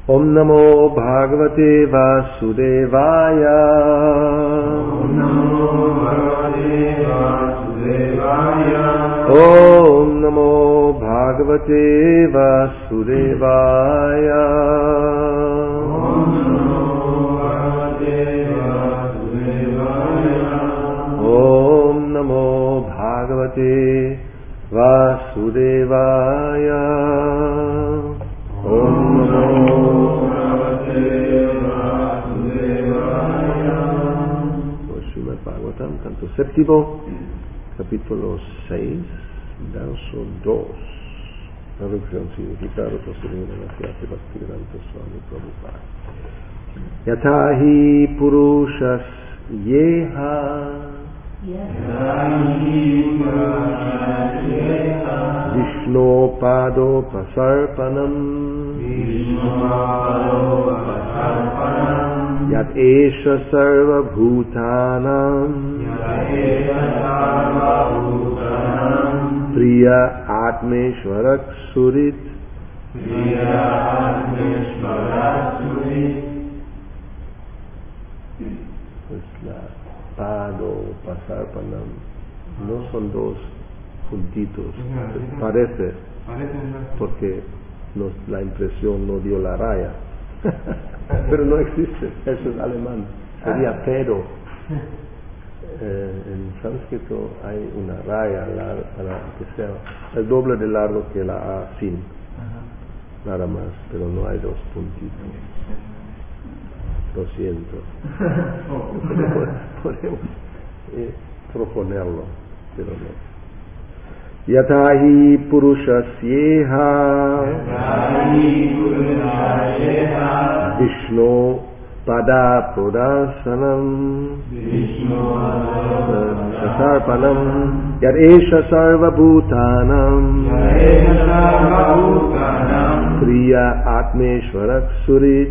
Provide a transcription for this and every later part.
Om Namo Bhagavate Vasudevaya. Om Namo Bhagavate Vasudevaya. Om Namo Bhagavate Vasudevaya. Om Namo Bhagavate Vasudevaya. Om Namo Bhagavate Vasudevaya. Om Namo Bhagavate Vasudevaya. Srimad Bhagavatam, canto séptimo, capítulo 6, verso 2. Traducción, significado, procedimiento de la clase Bhaktivedanta Swami Prabhupada. Yatahi purushas yeha Vishnu pado pasarpanam Yat esha sarva bhutanam Priya Atmeshwarak Surit. Pues la pado, pasarpanam, no son dos puntitos, parece, porque la impresión no dio la raya, pero no existe, eso es alemán, sería pero. En sánscrito hay una raya que sea el doble de largo que la A sin, nada más, pero no hay dos puntitos. Lo siento. Podemos proponerlo, pero no. Yatahi purushasyeha Vishnu pada pudasanam Sasarpanam Yad esha sarva bhutanam Priya Atmeshwarak Surit.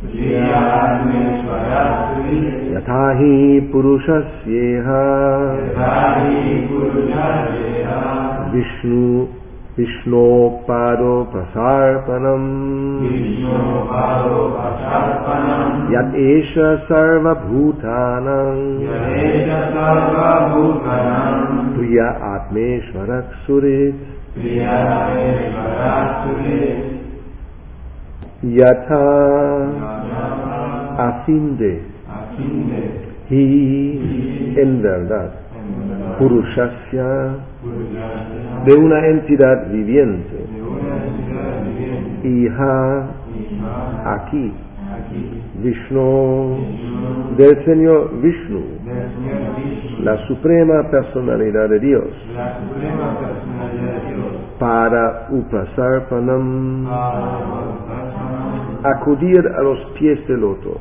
Yatahi purushasyeha Vishnu pado prasarpanam Yat esha sarva bhutanam Priya Atmeshwarak Surit. Yatha a fin de hi en verdad purushasya de una entidad viviente iha aquí Vishnu del Señor Vishnu la suprema personalidad de Dios para upasarpanam acudir a los pies del loto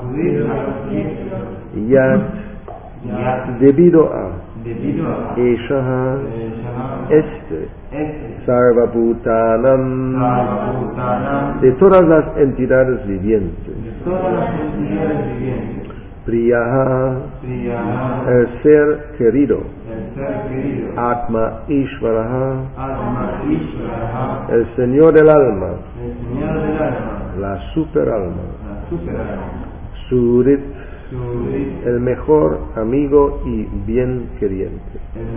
yat debido a eshaha este sarvabhutanam de todas las entidades vivientes priyaha el ser querido Atma Ishvaraha el Señor del alma la superalma Surit el mejor amigo y bien queriente.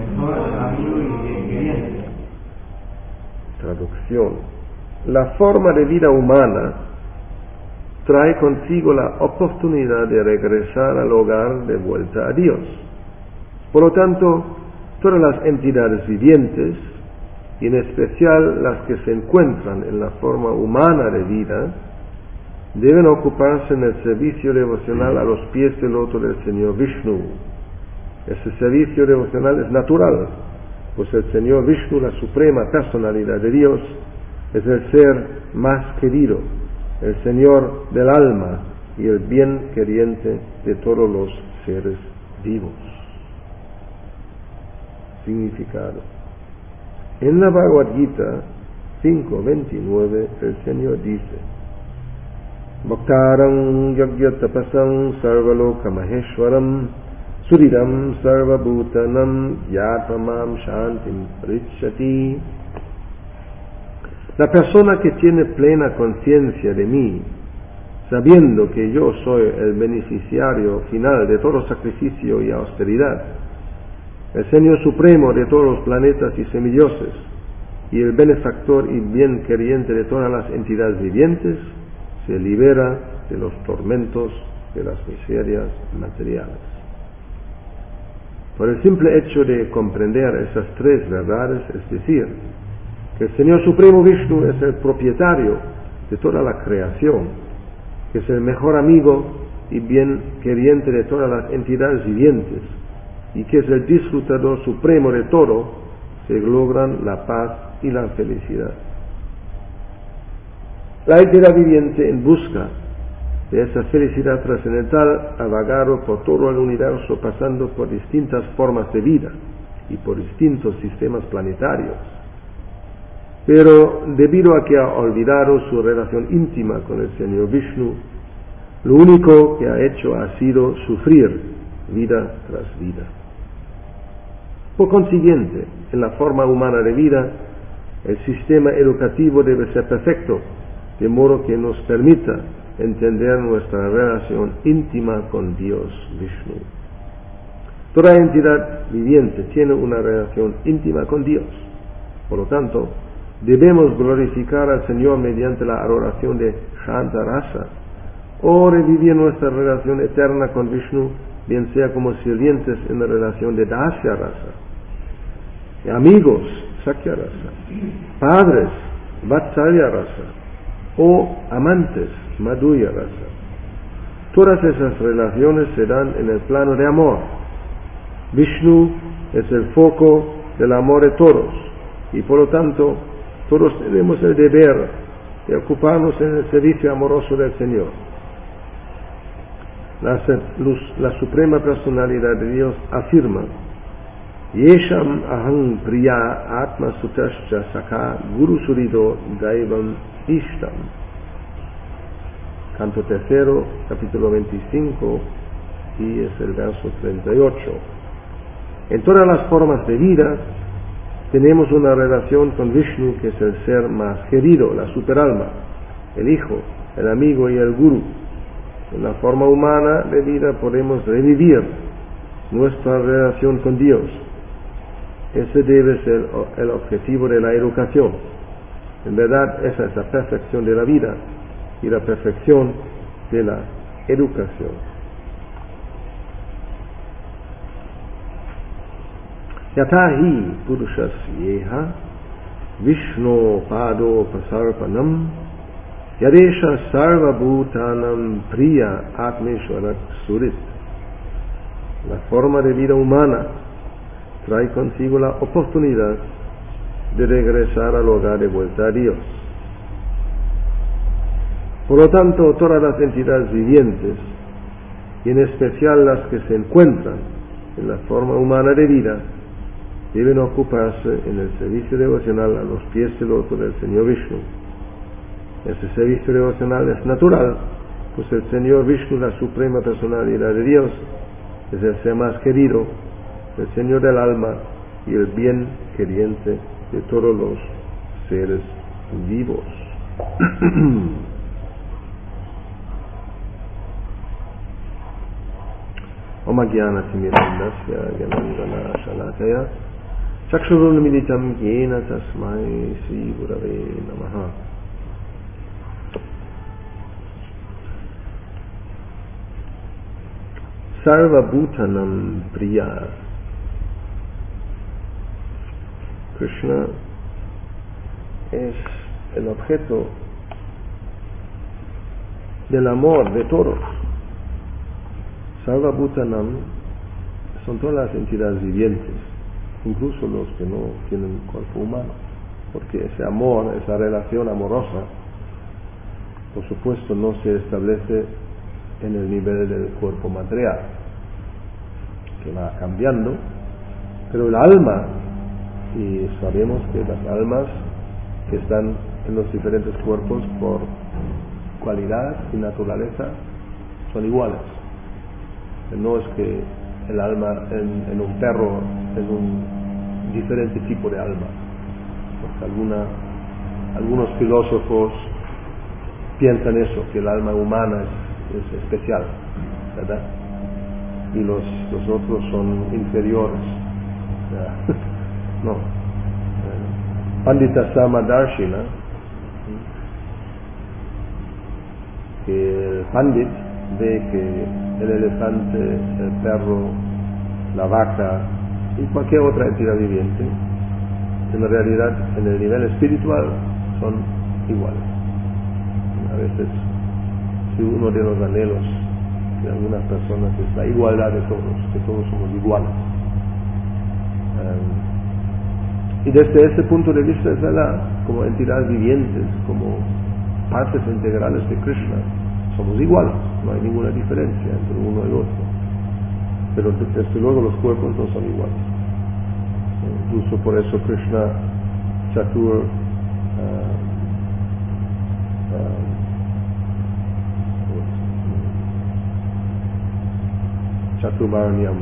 Traducción. La forma de vida humana trae consigo la oportunidad de regresar al hogar de vuelta a Dios. Por lo tanto, todas las entidades vivientes, y en especial las que se encuentran en la forma humana de vida, deben ocuparse en el servicio devocional a los pies del loto del Señor Vishnu. Ese servicio devocional es natural, pues el Señor Vishnu, la suprema personalidad de Dios, es el ser más querido, el Señor del alma y el bien queriente de todos los seres vivos. Significado. En la Bhagavad Gita 5.29 el Señor dice: Bhaktaram yagyatapasam sarvaloka maheshwaram suridam sarvabhutanam yatmam shantim pritchati. La persona que tiene plena conciencia de mí sabiendo que yo soy el beneficiario final de todo sacrificio y austeridad, el Señor supremo de todos los planetas y semidioses, y el benefactor y bien queriente de todas las entidades vivientes, se libera de los tormentos de las miserias materiales. Por el simple hecho de comprender esas tres verdades, es decir, que el Señor Supremo Vishnu es el propietario de toda la creación, que es el mejor amigo y bien queriente de todas las entidades vivientes, y que es el disfrutador supremo de todo, se logran la paz y la felicidad. La entidad viviente, en busca de esa felicidad trascendental, ha vagado por todo el universo, pasando por distintas formas de vida y por distintos sistemas planetarios. Pero debido a que ha olvidado su relación íntima con el Señor Vishnu, lo único que ha hecho ha sido sufrir vida tras vida. Por consiguiente, en la forma humana de vida, el sistema educativo debe ser perfecto, de modo que nos permita entender nuestra relación íntima con Dios Vishnu. Toda entidad viviente tiene una relación íntima con Dios. Por lo tanto, debemos glorificar al Señor mediante la adoración de Shanta Rasa, o revivir nuestra relación eterna con Vishnu, bien sea como sirvientes en la relación de Dasya Rasa, amigos, Sakya Rasa, padres, Vatsalya Rasa, o amantes, Madhurya Rasa. Todas esas relaciones se dan en el plano de amor. Vishnu es el foco del amor de todos, y por lo tanto todos tenemos el deber de ocuparnos en el servicio amoroso del Señor. La Suprema Personalidad de Dios afirma: Yesham aham priya atma sutascha sakha guru surido daivam ishtam. Canto tercero, capítulo 25, y es el verso 38. En todas las formas de vida tenemos una relación con Vishnu, que es el ser más querido, la superalma, el hijo, el amigo y el guru. En la forma humana de vida podemos revivir nuestra relación con Dios. Ese debe ser el objetivo de la educación. En verdad, esa es la perfección de la vida y la perfección de la educación. Yatahi purushasyeha Vishnu pado pasarpanam Yadesha sarva bhutanam priya atmeshwarak surit. La forma de vida humana trae consigo la oportunidad de regresar al hogar de vuelta a Dios. Por lo tanto, todas las entidades vivientes, y en especial las que se encuentran en la forma humana de vida, deben ocuparse en el servicio devocional a los pies del loto del Señor Vishnu. Este servicio devocional es natural, pues el Señor Vishnu, la Suprema Personalidad de Dios, es el ser más querido, el Señor del alma y el bien queriente de todos los seres vivos. Om Jnana Timirandasya Jnanandana Shalakaya Chakshurunmilitam Yena Tasmai Sri Gurave Namaha. Sarva Bhutanam Priya. Krishna es el objeto del amor de todos. Sarva Bhutanam son todas las entidades vivientes, incluso los que no tienen cuerpo humano, porque ese amor, esa relación amorosa, por supuesto no se establece en el nivel del cuerpo material, que va cambiando, pero el alma, y sabemos que las almas que están en los diferentes cuerpos por cualidad y naturaleza son iguales. No es que el alma en un perro es un diferente tipo de alma, porque algunos filósofos piensan eso, que el alma humana es especial, ¿verdad? Y los otros son inferiores. No. Pandita Samadarshina, que el Pandit ve que el elefante, el perro, la vaca y cualquier otra entidad viviente, en realidad en el nivel espiritual son iguales. A veces, si uno de los anhelos de algunas personas es la igualdad de todos, que todos somos iguales. Y desde ese punto de vista es verdad, como entidades vivientes, como partes integrales de Krishna, somos iguales, no hay ninguna diferencia entre uno y el otro. Pero desde luego los cuerpos no son iguales. Incluso por eso Krishna Chatur Chaturvarnyam,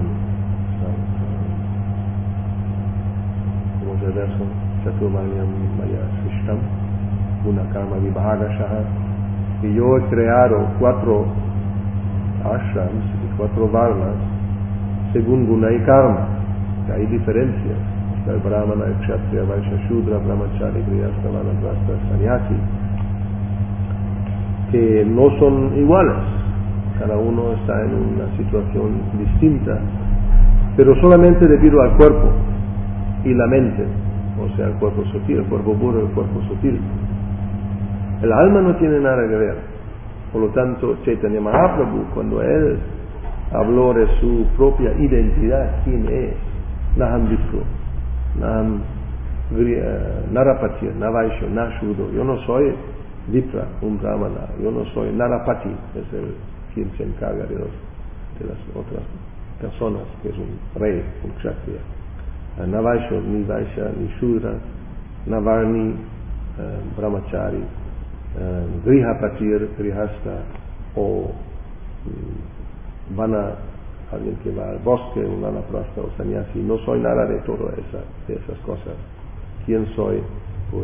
como es el verso, Chaturvarnyam Maya Srishtam Guna Karma Vibhagashaha, y yo he creado 4 ashrams y 4 varnas según Guna y Karma, que hay diferencias. Está el Brahmana, el Kshatriya, Vaishya, Shudra, Brahmachari, Grihastha, Vanaprastha, Sannyasi, que no son iguales. Cada uno está en una situación distinta, pero solamente debido al cuerpo y la mente, o sea, el cuerpo sutil, el cuerpo puro y el cuerpo sutil. El alma no tiene nada que ver. Por lo tanto, Chaitanya Mahaprabhu, cuando él habló de su propia identidad, quién es, Naham Vipro, Naham Narapati, Navaisho, Nashudo, yo no soy Vipra, un Brahmana, yo no soy Narapati, es el quien se encarga de las otras personas, que es un rey, un kshatriya. Navaisho, ni Vaishya, ni Shudra, Navarni, Brahmachari, Grihapatir, Grihastha, o Vana, alguien que va al bosque, un Vanaprastha o Sannyasi. No soy nada de todas esas cosas. ¿Quién soy? Pues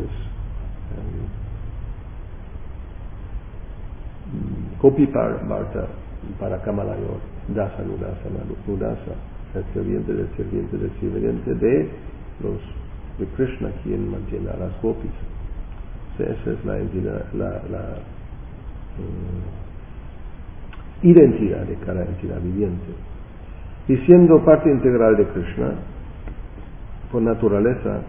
Gopi Bharta para Kamalayor, Dasa Nudasa, Nudasa, el sirviente del sirviente del sirviente de Krishna, quien mantiene a las gopis. Esa es la identidad de cada entidad viviente. Y siendo parte integral de Krishna, por naturaleza,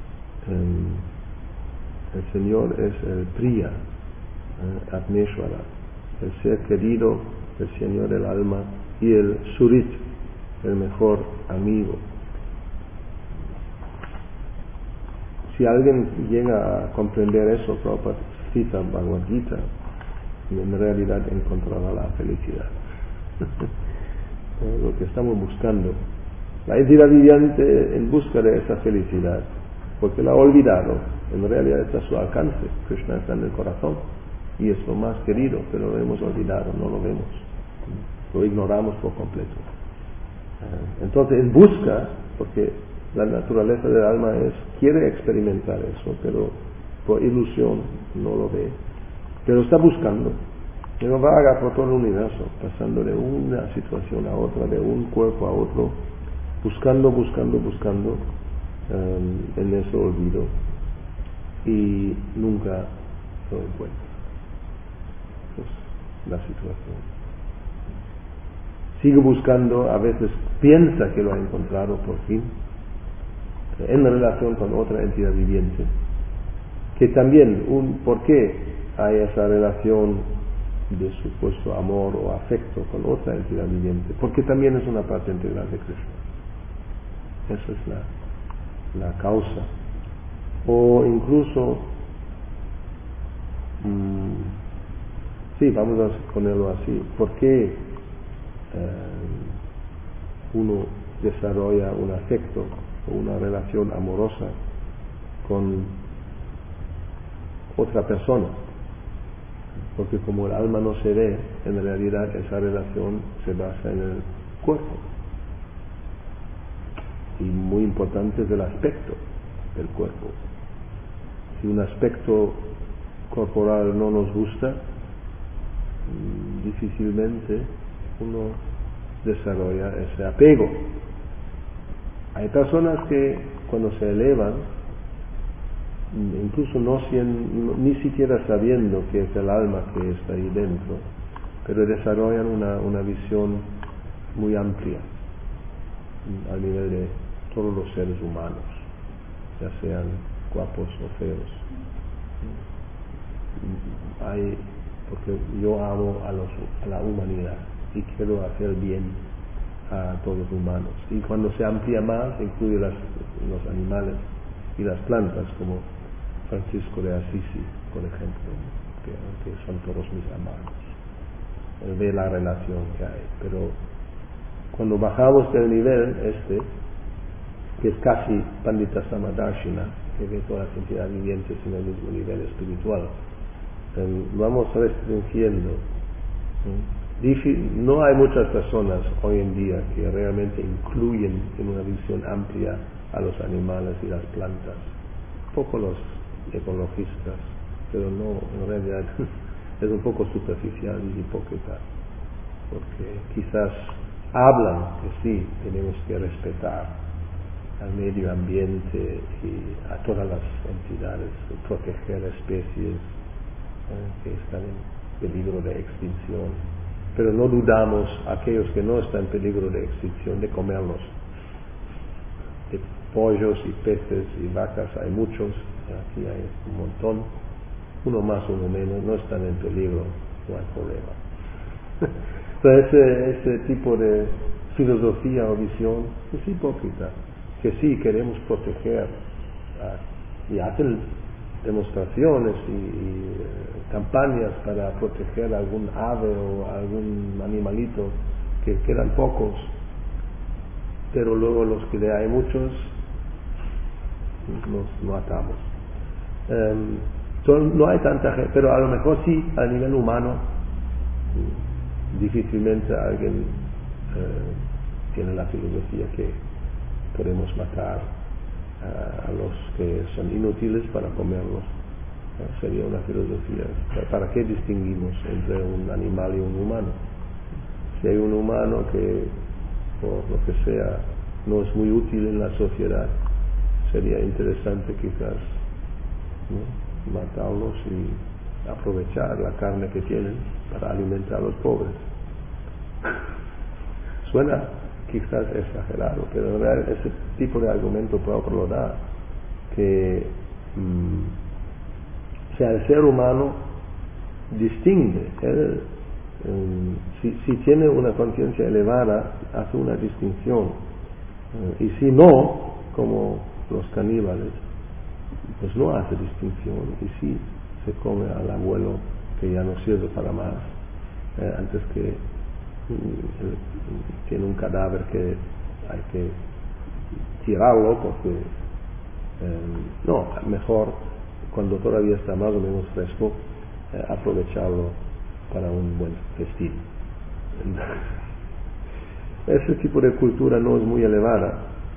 el Señor es el Priya, Atmeshvara, el ser querido, el Señor del alma, y el Surit, el mejor amigo. Si alguien llega a comprender eso, Prabhupada cita Bhagavad Gita, en realidad encontrará la felicidad. Lo que estamos buscando. La entidad viviente en busca de esa felicidad, porque la ha olvidado, en realidad está a su alcance. Krishna está en el corazón y es lo más querido, pero lo hemos olvidado, no lo vemos, lo ignoramos por completo. Entonces en busca, porque la naturaleza del alma quiere experimentar eso, pero por ilusión no lo ve, pero está buscando, pero vaga por todo el universo, pasando de una situación a otra, de un cuerpo a otro, buscando en ese olvido, y nunca lo encuentra. Pues la situación. Sigue buscando, a veces piensa que lo ha encontrado por fin, en relación con otra entidad viviente, que también, ¿por qué hay esa relación de supuesto amor o afecto con otra entidad viviente? Porque también es una parte integral de Krishna. Esa es la causa. O incluso, sí, vamos a ponerlo así, ¿por qué uno desarrolla un afecto o una relación amorosa con otra persona? Porque como el alma no se ve, en realidad esa relación se basa en el cuerpo. Y muy importante es el aspecto del cuerpo. Si un aspecto corporal no nos gusta, difícilmente uno desarrolla ese apego. Hay personas que cuando se elevan, incluso ni siquiera sabiendo que es el alma que está ahí dentro, pero desarrollan una visión muy amplia a nivel de todos los seres humanos, ya sean guapos o feos. Porque yo amo a la humanidad y quiero hacer bien a todos los humanos. Y cuando se amplía más, incluye los animales y las plantas, como Francisco de Asisi, por ejemplo, que son todos mis amados. Él ve la relación que hay. Pero cuando bajamos del nivel que es casi Pandita Samadarshina, que ve todas las entidades vivientes en el mismo nivel espiritual, vamos restringiendo. No hay muchas personas hoy en día que realmente incluyen en una visión amplia a los animales y las plantas. Poco los ecologistas, pero no, en realidad es un poco superficial y hipócrita, porque quizás hablan que sí, tenemos que respetar al medio ambiente y a todas las entidades, proteger especies que están en peligro de extinción, pero no dudamos a aquellos que no están en peligro de extinción de comerlos. De pollos y peces y vacas hay muchos, aquí hay un montón, uno más, uno menos, no están en peligro, no hay problema. Entonces ese tipo de filosofía o visión es hipócrita, que sí queremos proteger, y hacen demostraciones y campañas para proteger algún ave o algún animalito, que quedan pocos, pero luego los que hay muchos nos matamos. No hay tanta gente, pero a lo mejor sí a nivel humano difícilmente alguien tiene la filosofía que podemos matar a los que son inútiles para comerlos. Sería una filosofía. ¿Para qué distinguimos entre un animal y un humano? Si hay un humano que por lo que sea no es muy útil en la sociedad, sería interesante quizás, ¿no?, matarlos y aprovechar la carne que tienen para alimentar a los pobres. Suena quizás exagerado, pero en realidad ese tipo de argumento propio lo da, que el ser humano distingue, él, si tiene una conciencia elevada, hace una distinción, y si no, como los caníbales, pues no hace distinción, y sí se come al abuelo que ya no sirve para más, antes que tiene un cadáver que hay que tirarlo, porque no, mejor cuando todavía está más o menos fresco, aprovecharlo para un buen festín. Ese tipo de cultura no es muy elevada.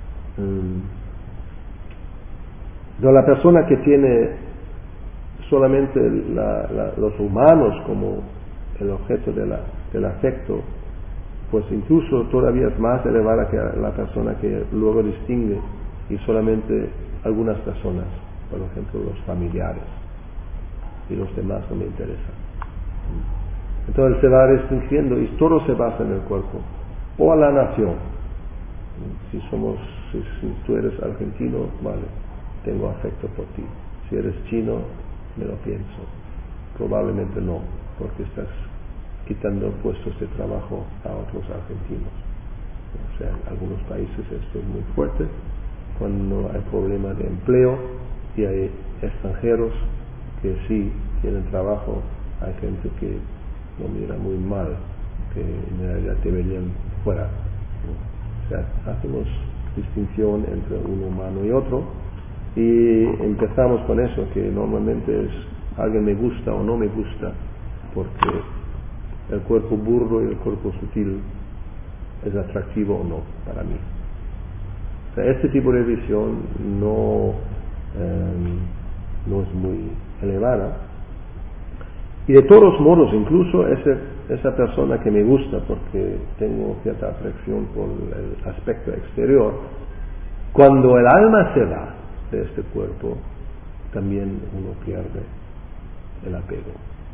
Pero la persona que tiene solamente los humanos como el objeto del afecto, pues incluso todavía es más elevada que la persona que luego distingue y solamente algunas personas, por ejemplo los familiares, y los demás no me interesan. Entonces se va restringiendo y todo se basa en el cuerpo o a la nación. Si tú eres argentino, vale, tengo afecto por ti. Si eres chino, me lo pienso. Probablemente no, porque estás quitando puestos de trabajo a otros argentinos. O sea, en algunos países esto es muy fuerte, cuando hay problema de empleo y hay extranjeros que sí tienen trabajo, hay gente que lo mira muy mal, que en realidad deberían fuera, ¿no? O sea, hacemos distinción entre un humano y otro, y empezamos con eso, que normalmente es alguien me gusta o no me gusta, porque el cuerpo burdo y el cuerpo sutil es atractivo o no para mí. O sea, este tipo de visión no es muy elevada, Y de todos modos, incluso esa persona que me gusta porque tengo cierta atracción por el aspecto exterior, cuando el alma se va de este cuerpo, también uno pierde el apego.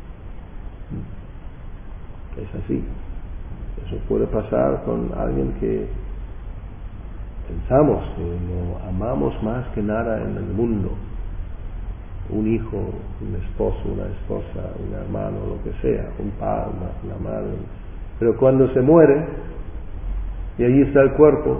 Es así. Eso puede pasar con alguien que pensamos que lo amamos más que nada en el mundo. Un hijo, un esposo, una esposa, un hermano, lo que sea, un padre, una madre. Pero cuando se muere y allí está el cuerpo,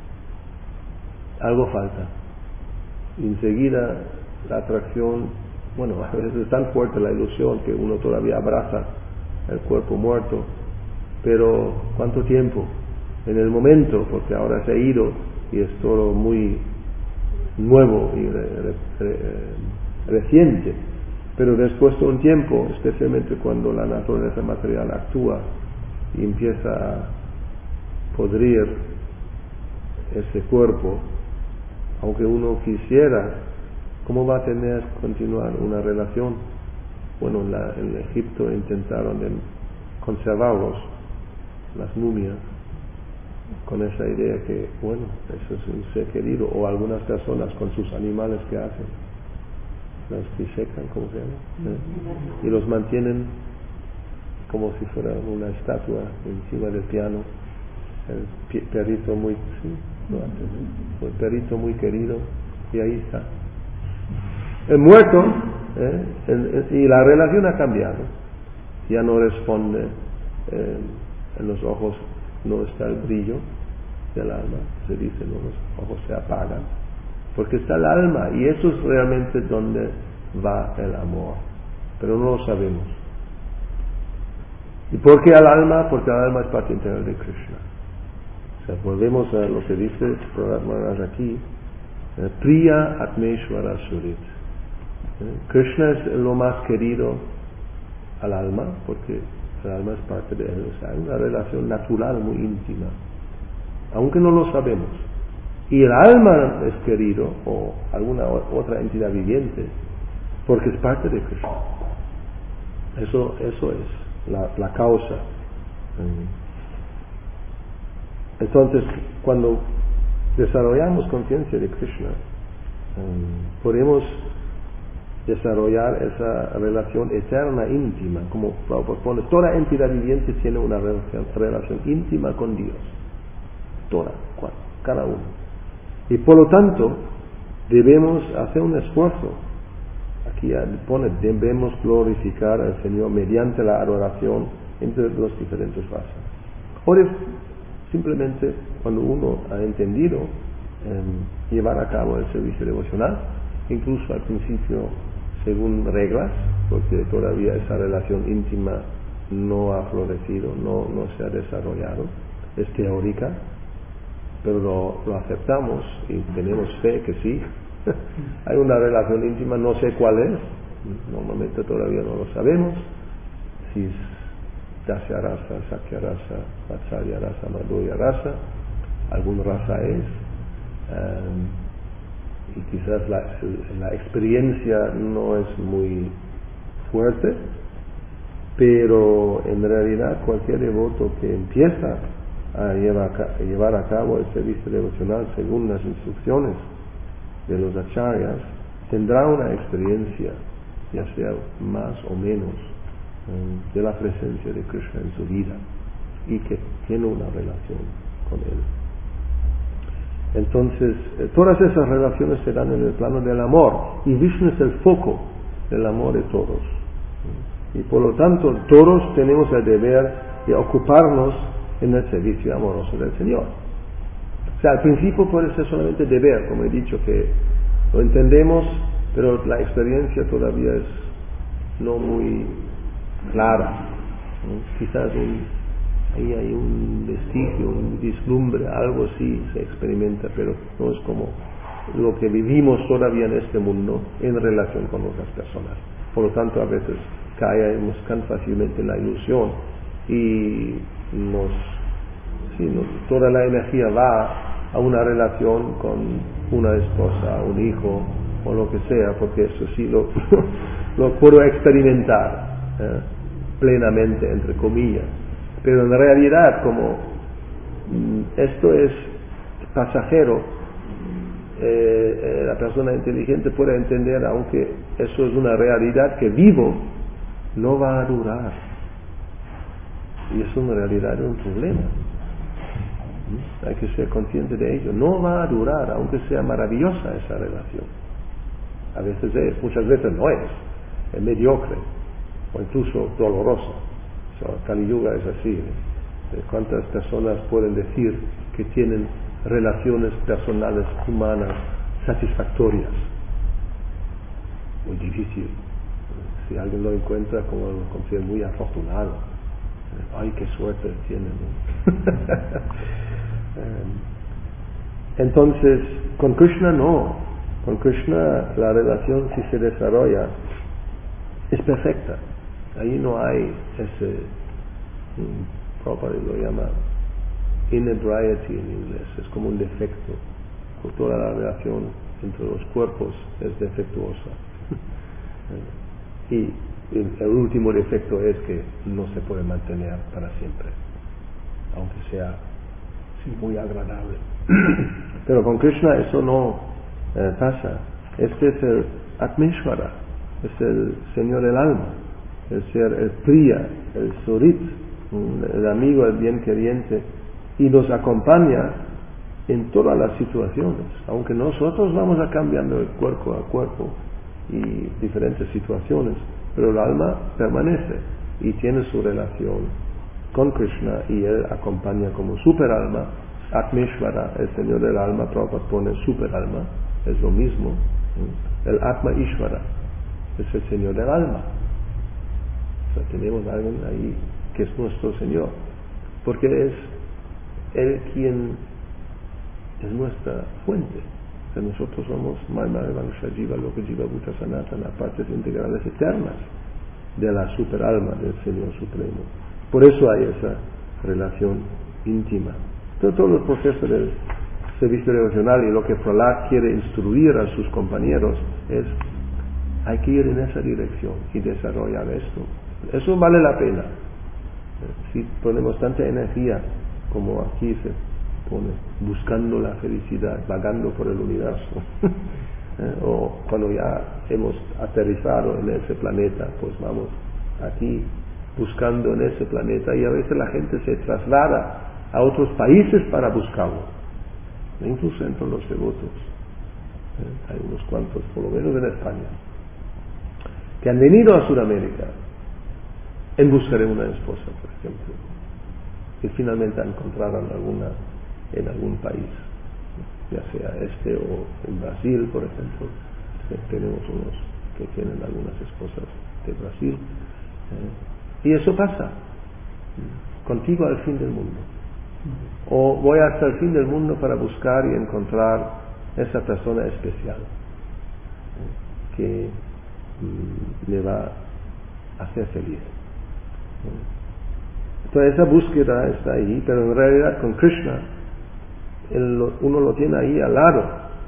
algo falta. Enseguida la atracción, bueno, a veces es tan fuerte la ilusión que uno todavía abraza el cuerpo muerto, pero ¿cuánto tiempo? En el momento, porque ahora se ha ido y es todo muy nuevo y reciente, pero después de un tiempo, especialmente cuando la naturaleza material actúa y empieza a podrir ese cuerpo, aunque uno quisiera, ¿cómo va a tener que continuar una relación? Bueno, en Egipto intentaron conservarlos, las momias, con esa idea que, bueno, eso es un ser querido, o algunas personas con sus animales que hacen, los disecan, ¿cómo se llama? Y los mantienen como si fuera una estatua encima del piano. El perrito muy, sí, lo hace, el perrito muy querido, y ahí está. El muerto, y la relación ha cambiado, ya no responde, en los ojos no está el brillo del alma, se dice, ¿no? Los ojos se apagan, porque está el alma, y eso es realmente donde va el amor, pero no lo sabemos. ¿Y por qué al alma? Porque el alma es parte integral de Krishna. O sea, volvemos a lo que dice Prahlad Maharaj aquí, Priya Atmeshwara Surit. Krishna es lo más querido al alma, porque el alma es parte de él. O sea, hay una relación natural muy íntima, aunque no lo sabemos. Y el alma es querido, o alguna otra entidad viviente, porque es parte de Krishna. Eso es la causa. Entonces, cuando desarrollamos conciencia de Krishna, podemos desarrollar esa relación eterna, íntima, como Prabhupada pone. Toda entidad viviente tiene una relación íntima con Dios. Toda, cada uno. Y por lo tanto, debemos hacer un esfuerzo. Aquí pone, debemos glorificar al Señor mediante la adoración entre las diferentes razas. Ahora, simplemente, cuando uno ha entendido llevar a cabo el servicio devocional, incluso al principio según reglas, porque todavía esa relación íntima no ha florecido, no se ha desarrollado, es teórica, pero lo aceptamos y tenemos fe que sí. Hay una relación íntima, no sé cuál es, normalmente todavía no lo sabemos, si es Dasya Rasa, Sakya Rasa, Vatsalya Rasa, Madhurya Rasa, alguna raza es, y quizás la experiencia no es muy fuerte, pero en realidad cualquier devoto que empieza a llevar a cabo el servicio devocional según las instrucciones de los acharyas, tendrá una experiencia, ya sea más o menos, de la presencia de Krishna en su vida, y que tiene una relación con él. Entonces, todas esas relaciones se dan en el plano del amor, y Vishnu es el foco del amor de todos. Y por lo tanto, todos tenemos el deber de ocuparnos en el servicio amoroso del Señor. O sea, al principio puede ser solamente deber, como he dicho, que lo entendemos, pero la experiencia todavía es no muy clara, ¿no? Quizás ahí hay un vestigio, un vislumbre, algo así se experimenta, pero no es como lo que vivimos todavía en este mundo en relación con otras personas. Por lo tanto, a veces caemos tan fácilmente en la ilusión y toda la energía va a una relación con una esposa, un hijo o lo que sea, porque eso sí lo puedo experimentar. plenamente, entre comillas. Pero en realidad, como esto es pasajero, la persona inteligente puede entender, aunque eso es una realidad que vivo, no va a durar. Y eso en realidad es un problema. Hay que ser consciente de ello. No va a durar, aunque sea maravillosa esa relación. A veces es, muchas veces no es mediocre, o incluso dolorosa. Kali Yuga es así. ¿Cuántas personas pueden decir que tienen relaciones personales humanas satisfactorias? Muy difícil. Si alguien lo encuentra, como lo considera muy afortunado. ¡Ay, qué suerte tienen! Entonces, con Krishna no. Con Krishna la relación, si se desarrolla, es perfecta. Ahí no hay ese, Prabhupada lo llama inebriety en inglés, es como un defecto. Toda la relación entre los cuerpos es defectuosa. Y el último defecto es que no se puede mantener para siempre, aunque sea muy agradable. Pero con Krishna eso no pasa. Este es el Atmeshvara, es el Señor del alma, el ser, el Priya, el Surit, el amigo, el bien queriente, y nos acompaña en todas las situaciones, aunque nosotros vamos a cambiando de cuerpo a cuerpo y diferentes situaciones, pero el alma permanece y tiene su relación con Krishna, y él acompaña como super alma. Atmeshvara, el Señor del alma, Prabhupada pone super alma, es lo mismo. El Atma Ishvara es el Señor del alma. O sea, tenemos a alguien ahí que es nuestro Señor, porque es Él quien es nuestra fuente. O sea, nosotros somos Maya Vansha Jiva Loka Jiva Bhuta Sanatana, partes integrales eternas de la super alma del Señor Supremo. Por eso hay esa relación íntima. Todo el proceso del servicio devocional y lo que Prahlad quiere instruir a sus compañeros es: hay que ir en esa dirección y desarrollar esto. Eso vale la pena. Si ponemos tanta energía como aquí se pone, buscando la felicidad, vagando por el universo, o cuando ya hemos aterrizado en ese planeta, pues vamos aquí buscando en ese planeta, y a veces la gente se traslada a otros países para buscarlo, incluso entre los devotos. Hay unos cuantos, por lo menos en España, que han venido a Sudamérica en busca de una esposa, por ejemplo, y finalmente encontraron alguna en algún país, ya sea o en Brasil, por ejemplo. Tenemos unos que tienen algunas esposas de Brasil, y eso pasa contigo al fin del mundo, o voy hasta el fin del mundo para buscar y encontrar esa persona especial que me va a hacer feliz. Entonces esa búsqueda está ahí, pero en realidad con Krishna uno lo tiene ahí al lado,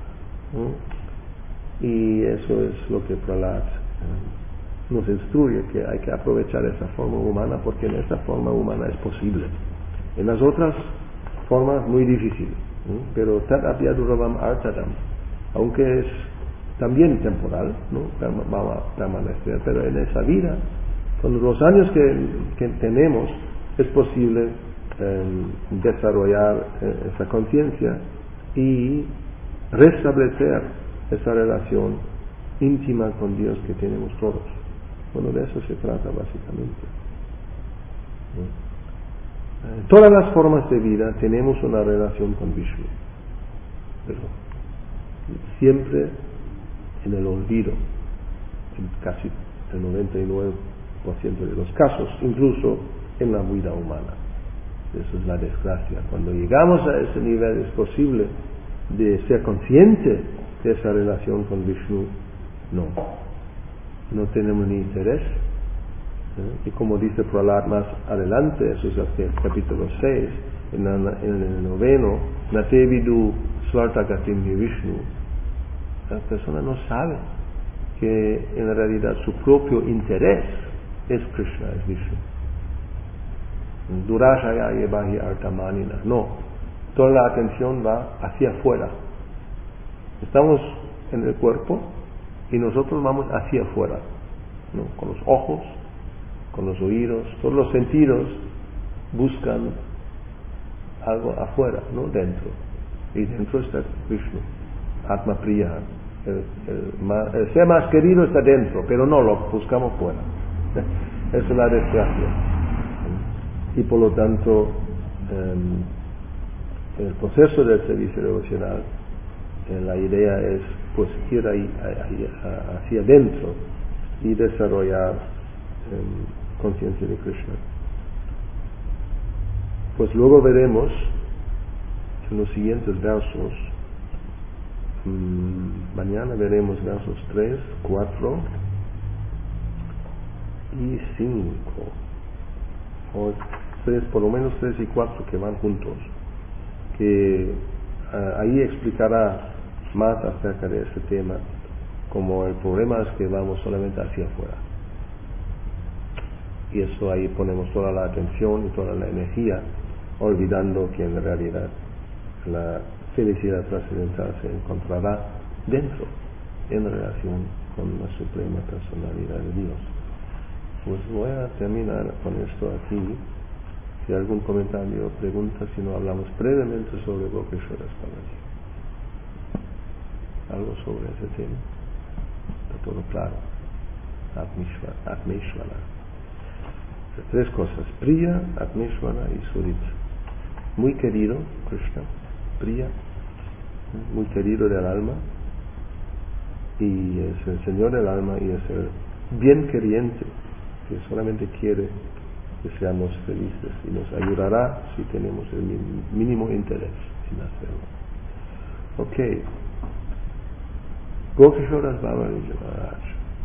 y eso es lo que Prahlad nos instruye, que hay que aprovechar esa forma humana, porque en esa forma humana es posible. En las otras formas muy difícil, pero Tat Apyaduravam Artadam, aunque es también temporal, ¿no? Va a permanecer, pero en esa vida, con los años que tenemos, es posible desarrollar esa conciencia y restablecer esa relación íntima con Dios que tenemos todos. Bueno, de eso se trata básicamente. En todas las formas de vida tenemos una relación con Vishnu, pero siempre en el olvido, en casi el 99% de los casos, incluso en la vida humana. Eso es la desgracia. Cuando llegamos a ese nivel es posible de ser consciente de esa relación con Vishnu. No tenemos ni interés. Y como dice Prahlad más adelante, eso es el capítulo 6, en el 9, Nate vidu swartagatim Vishnu. La persona no sabe que en realidad su propio interés es Krishna, es Vishnu. Durashaya bahi artamanina. No, toda la atención va hacia afuera. Estamos en el cuerpo y nosotros vamos hacia afuera, ¿no? Con los ojos, con los oídos, todos los sentidos buscan algo afuera, no dentro. Y dentro está Vishnu, Atma Priya. El ser más querido está dentro, pero no lo buscamos fuera. Esa es la desgracia. Y por lo tanto, en el proceso del servicio devocional, la idea es pues ir ahí, hacia adentro y desarrollar conciencia de Krishna. Pues luego veremos en los siguientes versos, mañana veremos versos 3, 4 y 5, o 3, por lo menos 3 y 4 que van juntos, que ahí explicará más acerca de este tema, como el problema es que vamos solamente hacia afuera. Y eso ahí ponemos toda la atención y toda la energía, olvidando que en realidad la felicidad trascendental se encontrará dentro, en relación con la suprema personalidad de Dios. Pues voy a terminar con esto aquí. Si hay algún comentario o pregunta, si no, hablamos brevemente sobre Gopeshwara Babaji. Algo sobre ese tema. Está todo claro. Atmeshwara. Tres cosas: Priya, Atmeshwara y Surita. Muy querido Krishna, Priya, muy querido del alma, y es el Señor del alma, y es el bien queriente que solamente quiere que seamos felices y nos ayudará si tenemos el mínimo interés en hacerlo. Ok. Gopeshwara Babaji Maharaj,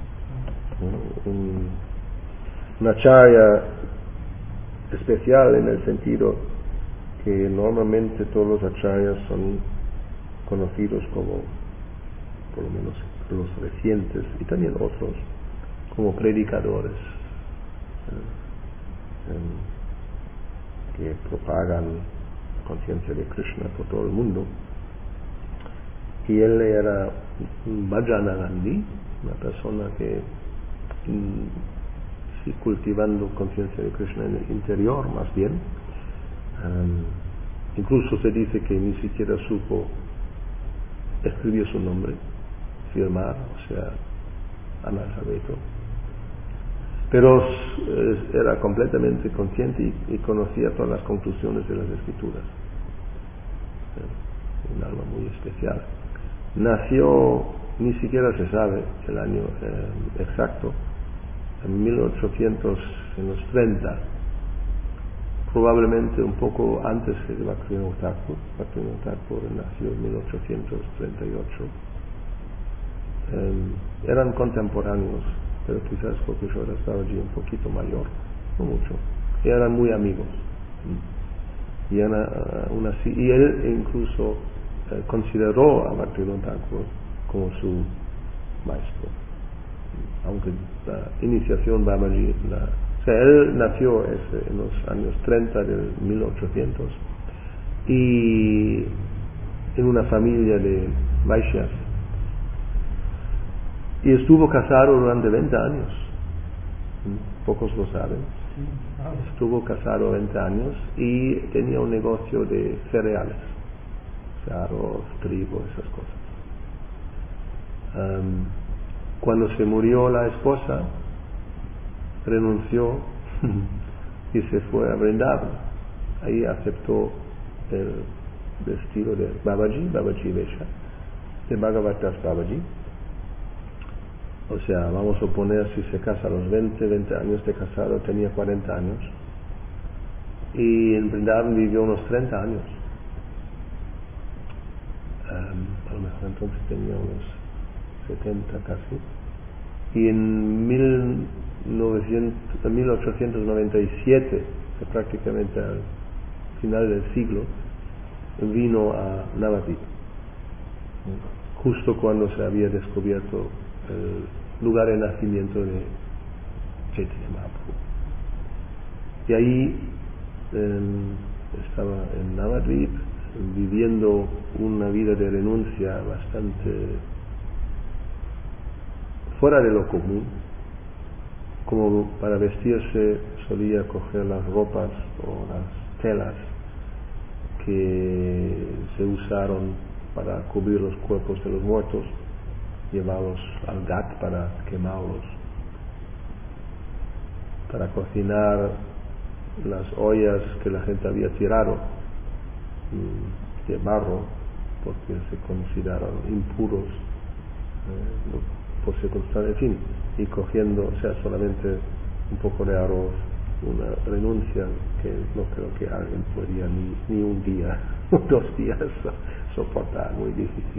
un acharya especial en el sentido que normalmente todos los acharyas son conocidos como, por lo menos los recientes y también otros, como predicadores que propagan conciencia de Krishna por todo el mundo. Y él era un Bhajanagandhi, una persona que sí, cultivando conciencia de Krishna en el interior más bien. Incluso se dice que ni siquiera supo escribir su nombre, firmar, o sea, analfabeto. Pero era completamente consciente y conocía todas las conclusiones de las escrituras. Un alma muy especial. Nació, ni siquiera se sabe el año exacto, en 1830, probablemente un poco antes de Bhaktivinoda Thakur. Bhaktivinoda Thakur nació en 1838. Eran contemporáneos, pero quizás Gopeshwara Babaji un poquito mayor, no mucho. Y eran muy amigos. Y él incluso consideró a Bhaktivinoda Thakur como su maestro, aunque la iniciación Babaji, o sea, él nació en los años 30 del 1800 y en una familia de Vaishyas, y estuvo casado durante 20 años. Pocos lo saben. Estuvo casado 20 años y tenía un negocio de cereales, o sea, arroz, trigo, esas cosas. Cuando se murió la esposa, renunció y se fue a Vrindavan. Ahí aceptó el estilo de Babaji Vesha, de Bhagavatas Babaji. O sea, vamos a poner, si se casa a los 20 años de casado, tenía 40 años. Y en Vrindavan vivió unos 30 años. A lo mejor entonces tenía unos 70 casi. Y en 1897, prácticamente al final del siglo, vino a Navadvip, justo cuando se había descubierto el lugar de nacimiento de Chaitanya Mahaprabhu. Y ahí estaba en Navadvip viviendo una vida de renuncia bastante fuera de lo común. Como para vestirse solía coger las ropas o las telas que se usaron para cubrir los cuerpos de los muertos, llevarlos al ghat para quemarlos, para cocinar las ollas que la gente había tirado de barro porque se consideraron impuros por circunstancias, en fin, y cogiendo, o sea, solamente un poco de arroz, una renuncia que no creo que alguien podría ni un día o 2 días soportar, muy difícil.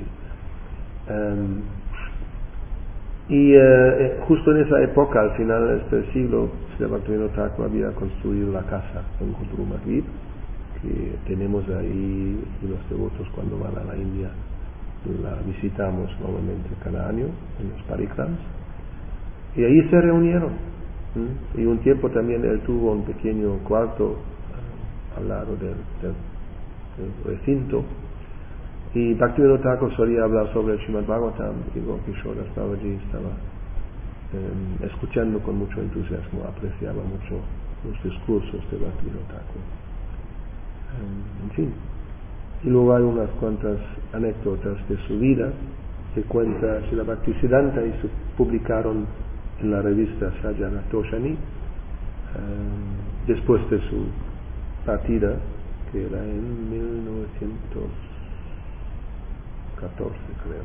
Justo en esa época, al final de este siglo, Srila Bhaktivinoda Thakur había construido la casa en Guru Maghib, que tenemos ahí, y los devotos cuando van a la India la visitamos normalmente cada año en los parikrams, y ahí se reunieron. Y un tiempo también él tuvo un pequeño cuarto al lado del recinto, y Bhaktivinoda Thakur solía hablar sobre el Srimad Bhagavatam, y Gopkishora Babaji estaba escuchando con mucho entusiasmo, apreciaba mucho los discursos de Bhaktivinoda Thakur. En fin, y luego hay unas cuantas anécdotas de su vida que cuenta Srila Bhaktisiddhanta y se publicaron en la revista Sajjana Toshani después de su partida, que era en 1914 creo.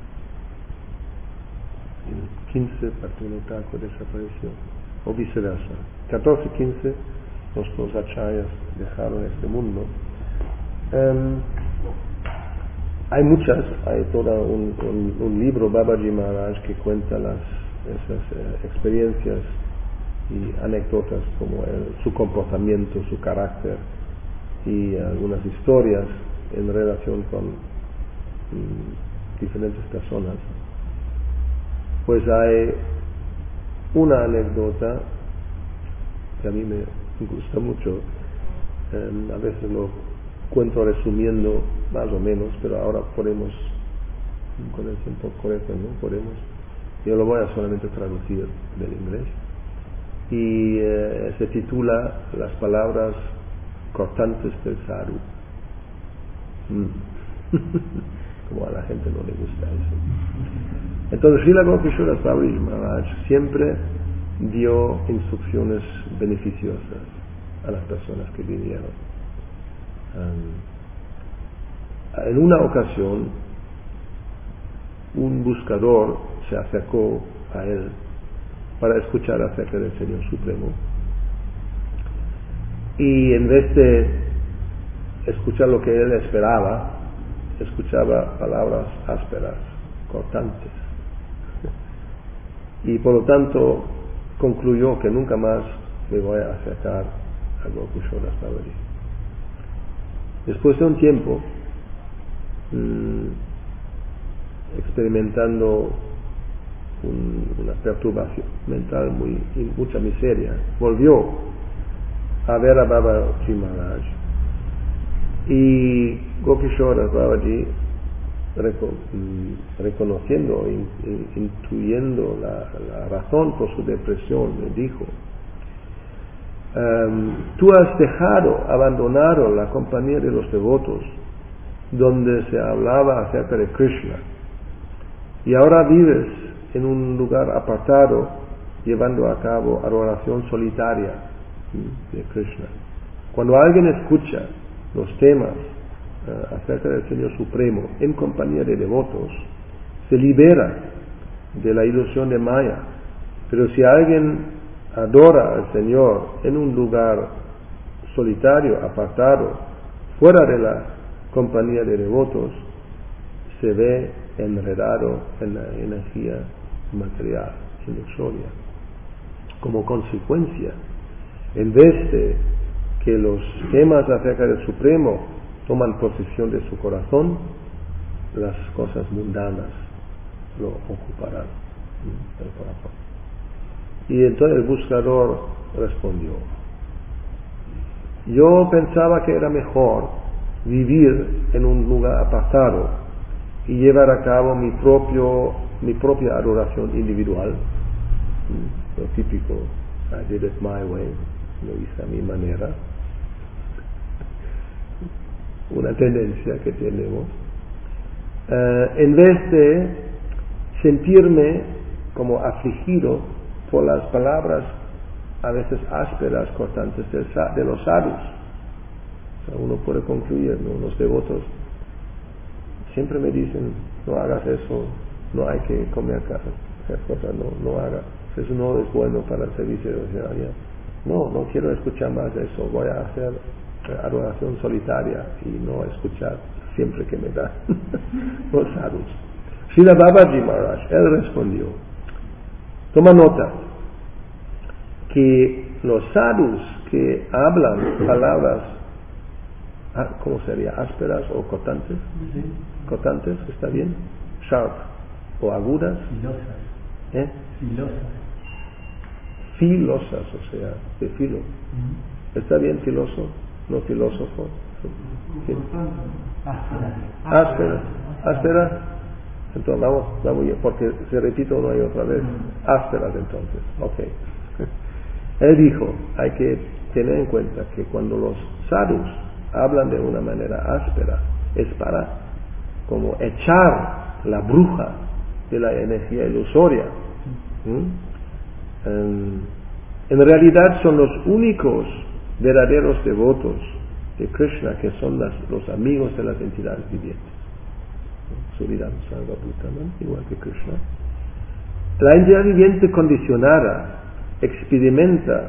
En 15 Bhaktivinoda Thakur desapareció, o viceversa. 14-15 los dos acharyas dejaron este mundo. Hay todo un libro Babaji Maharaj que cuenta esas experiencias y anécdotas como su comportamiento, su carácter y algunas historias en relación con diferentes personas. Pues hay una anécdota que a mí me gusta mucho, a veces lo cuento resumiendo más o menos, pero ahora podemos, con el tiempo correcto, ¿no? Yo lo voy a solamente traducir del inglés, y se titula Las palabras cortantes del sadhu. Como a la gente no le gusta eso. Entonces Srila Gopkishora Babaji Maharaj siempre dio instrucciones beneficiosas a las personas que vinieron. En una ocasión un buscador se acercó a él para escuchar acerca del Señor Supremo, y en vez de escuchar lo que él esperaba, escuchaba palabras ásperas, cortantes, y por lo tanto concluyó que nunca más me voy a acercar a Gopkishora Babaji. Después de un tiempo experimentando una perturbación mental y mucha miseria, volvió a ver a Babaji Maharaj, y Gopkishora Babaji, reconociendo, intuyendo la razón por su depresión, le dijo: tú has abandonado la compañía de los devotos donde se hablaba acerca de Krishna, y ahora vives en un lugar apartado llevando a cabo adoración solitaria de Krishna. Cuando alguien escucha los temas acerca del Señor Supremo en compañía de devotos, se libera de la ilusión de Maya, pero si alguien adora al Señor en un lugar solitario, apartado, fuera de la compañía de devotos, se ve enredado en la energía material, ilusoria. Como consecuencia, en vez de que los temas acerca del Supremo toman posesión de su corazón, las cosas mundanas lo ocuparán el corazón. Y entonces el buscador respondió: yo pensaba que era mejor vivir en un lugar apartado y llevar a cabo mi propia adoración individual, lo típico, I did it my way, lo hice a mi manera, una tendencia que tenemos, en vez de sentirme como afligido por las palabras a veces ásperas, cortantes de los sadhus. O sea, uno puede concluir, ¿no? Los devotos siempre me dicen: no hagas eso, no hay que comer cosas, no hagas, eso no es bueno para el servicio devocional. No quiero escuchar más de eso, voy a hacer adoración solitaria y no escuchar siempre que me da los sadhus. Srila Babaji Maharaj, él respondió: toma nota que los sadhus que hablan palabras, ¿cómo sería? ¿Ásperas o cortantes? Sí. ¿Cortantes? ¿Está bien? Sharp o agudas. Filosas. Filosas, o sea, de filo. ¿Está bien filoso? No filósofo. ¿Sí? Ásperas. Entonces vamos, porque se repite una y otra vez. Ásperas, entonces. Ok. Él dijo: hay que tener en cuenta que cuando los sadhus hablan de una manera áspera, es para como echar la bruja de la energía ilusoria. En realidad son los únicos verdaderos devotos de Krishna, que son los amigos de las entidades vivientes. Suridam Sarvabhutaman, igual que Krishna. La entidad viviente condicionada experimenta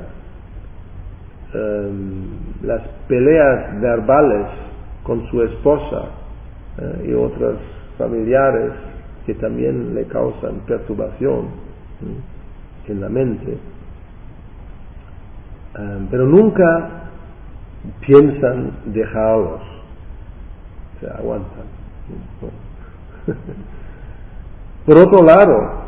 las peleas verbales con su esposa y otros familiares que también le causan perturbación en la mente, pero nunca piensan dejarlos, se aguantan. Por otro lado,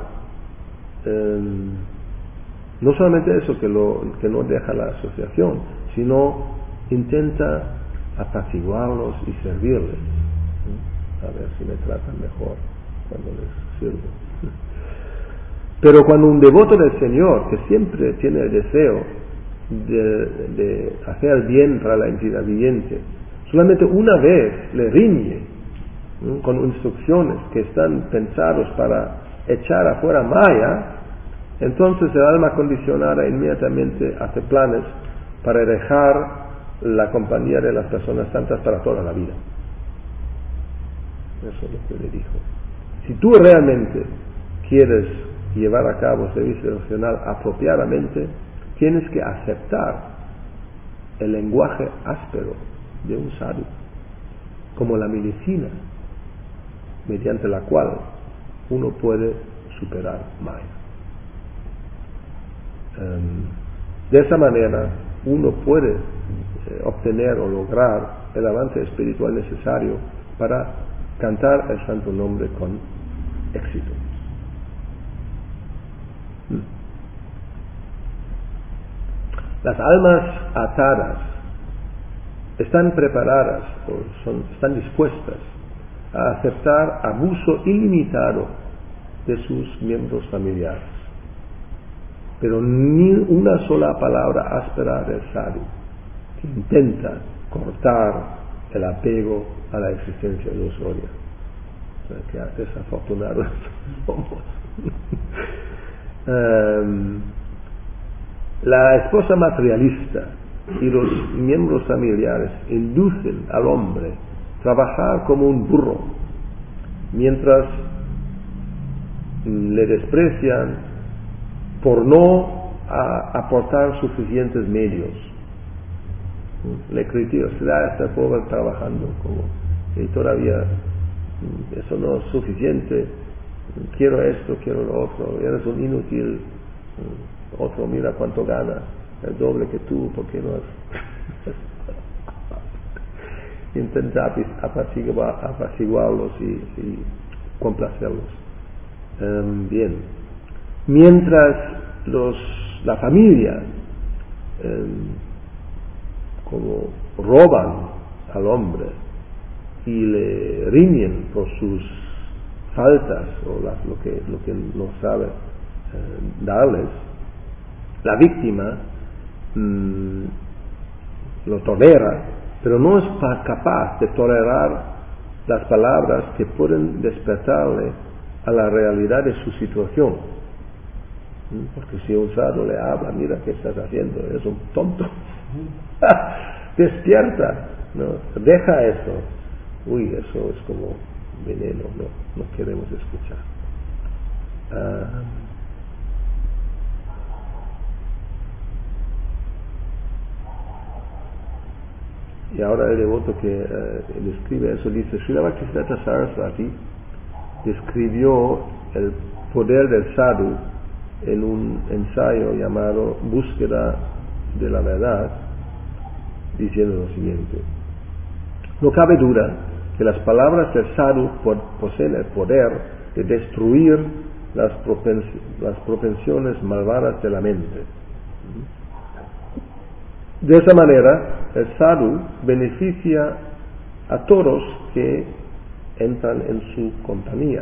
no solamente eso, que no deja la asociación, sino intenta apaciguarlos y servirles, a ver si me tratan mejor cuando les sirvo. Pero cuando un devoto del Señor, que siempre tiene el deseo de hacer bien para la entidad viviente, solamente una vez le riñe con instrucciones que están pensados para echar afuera Maya, entonces el alma condicionada inmediatamente hace planes para dejar la compañía de las personas santas para toda la vida. Eso es lo que le dijo. Si tú realmente quieres llevar a cabo servicio devocional apropiadamente, tienes que aceptar el lenguaje áspero de un sadhu como la medicina mediante la cual uno puede superar Maya. De esa manera uno puede obtener o lograr el avance espiritual necesario para cantar el santo nombre con éxito. Las almas atadas están preparadas o están dispuestas a aceptar abuso ilimitado de sus miembros familiares, pero ni una sola palabra áspera del sadhu que intenta cortar el apego a la existencia ilusoria. O sea, que desafortunados somos. La esposa materialista y los miembros familiares inducen al hombre a trabajar como un burro, mientras le desprecian por no aportar suficientes medios. Le critican: está pobre trabajando como, y todavía eso no es suficiente, quiero esto, quiero lo otro, eres un inútil, otro mira cuánto gana, el doble que tú, porque no es. Intenta apaciguarlos y complacerlos. Bien, mientras la familia como roban al hombre y le riñen por sus faltas o lo que no sabe darles, la víctima lo tolera, pero no es capaz de tolerar las palabras que pueden despertarle a la realidad de su situación. Porque si un sadhu le habla, mira qué estás haciendo, eres un tonto, despierta, ¿no? Deja eso. Uy, eso es como veneno, no queremos escuchar. Y ahora el devoto que describe eso dice: Srila Bhaktisiddhanta Saraswati describió el poder del sadhu en un ensayo llamado Búsqueda de la Verdad, diciendo lo siguiente: no cabe duda que las palabras del sadhu poseen el poder de destruir las propensiones malvadas de la mente. De esa manera, el sadhu beneficia a todos que entran en su compañía.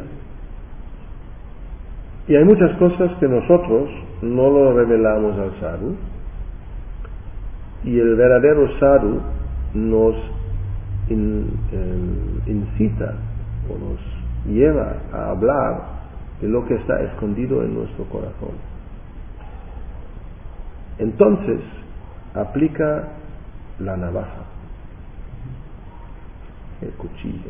Y hay muchas cosas que nosotros no lo revelamos al sadhu, y el verdadero sadhu nos incita o nos lleva a hablar de lo que está escondido en nuestro corazón. Entonces aplica la navaja, el cuchillo.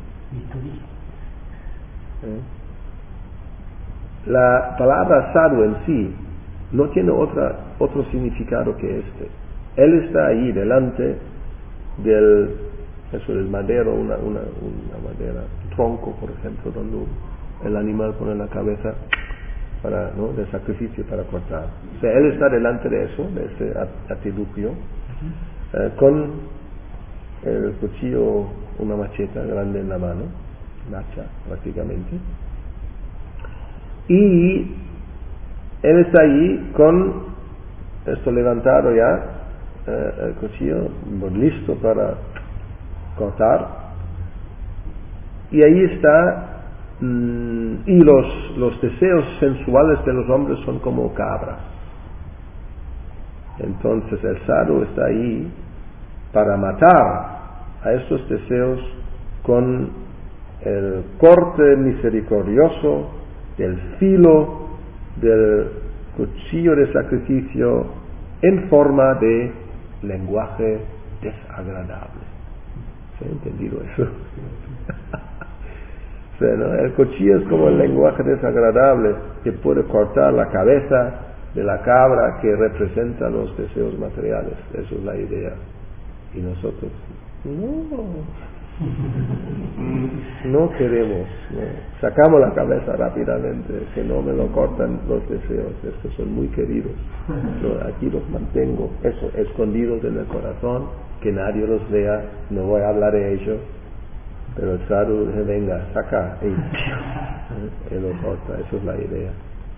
La palabra sadhu en sí no tiene otro significado que este. Él está ahí delante del madero, una madera, un tronco, por ejemplo, donde el animal pone la cabeza para, ¿no?, de sacrificio para cortar. O sea, él está delante de eso, de ese artilugio, con el cuchillo, una macheta grande en la mano, un hacha prácticamente, y él está ahí con esto levantado ya, el cuchillo listo para cortar, y ahí está. Y los deseos sensuales de los hombres son como cabras. Entonces el sadhu está ahí para matar a estos deseos con el corte misericordioso del filo del cuchillo de sacrificio en forma de lenguaje desagradable. ¿Se ha entendido eso? O sea, ¿no? El cuchillo es como el lenguaje desagradable que puede cortar la cabeza de la cabra que representa los deseos materiales. Eso es la idea. Y nosotros, no queremos, ¿no? Sacamos la cabeza rápidamente, que no me lo cortan los deseos. Estos son muy queridos. Aquí los mantengo, eso, escondidos en el corazón, que nadie los vea, no voy a hablar de ellos. Pero el sadhu dice: venga, saca, y lo corta. Eso es la idea.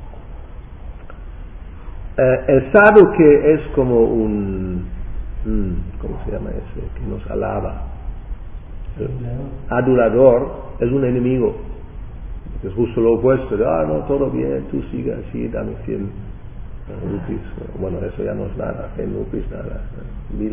El sadhu, que es como un ¿cómo se llama ese? Que nos alaba, el adulador, es un enemigo. Es justo lo opuesto de: no, todo bien, tú sigue así, dame 100 rupees. Bueno, eso ya no es nada, 100 rupees nada, 1000,